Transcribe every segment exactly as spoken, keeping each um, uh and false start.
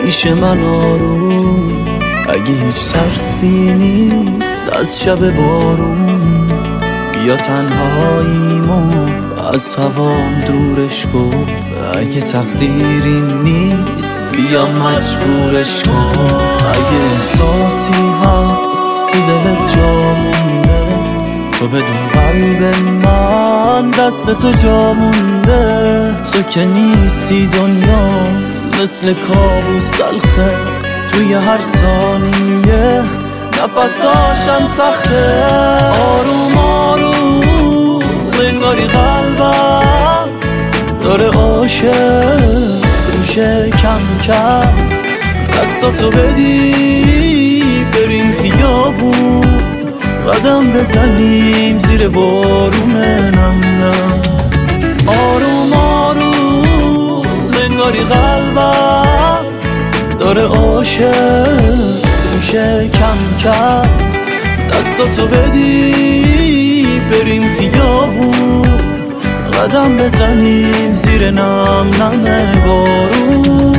پیش من آروم، اگه هیچ ترسی نیست از شب بارون، بیا تنهاییمو از هوام دورش کن. اگه تقدیری نیست بیا مجبورش کن. اگه احساسی هست تو دلت جا مونده، تو بدون قلب من دست تو جا مونده. تو که نیستی دنیا مثل کابوس تلخه، توی هر ثانیه نفساشم سخته. آروم آروم انگاری قلبم داره عاشق روشه کم کم. دستاتو بدی بریم خیابون، قدم بزنیم زیر بارون نم نم. آروم آروم انگاری قلبم داره عاشق روشه کم کم. دستاتو بدی بریم خیابون، قدم بزنیم زیر نم نم بارون.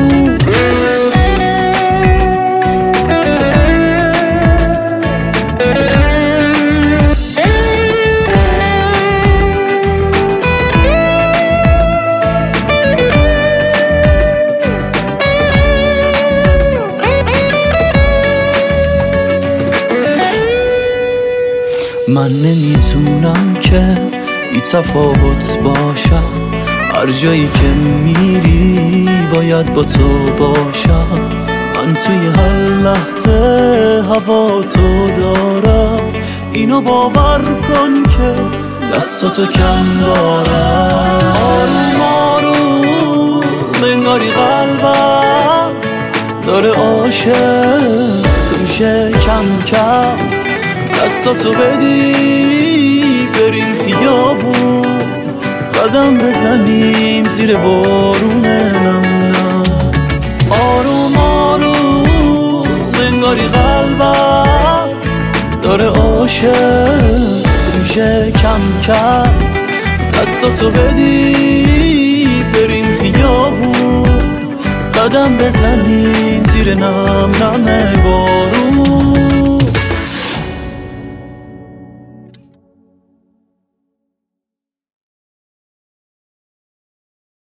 من نمیتونم که بی تفاوت باشم، هر جایی که میری باید با تو باشم. من توی هر لحظه هوا تو دارم، اینو باور کن که دستاتو کم دارم. آروم آروم انگاری قلبم داره عاشق روشه کم کم. دستاتو بدی بریم خیابون، قدم بزنیم زیر بارون نم نم. آروم آروم انگاری قلبم داره عاشق روشه کم کم. دستاتو بدی بریم خیابون، قدم بزنیم زیر نم نم بارون.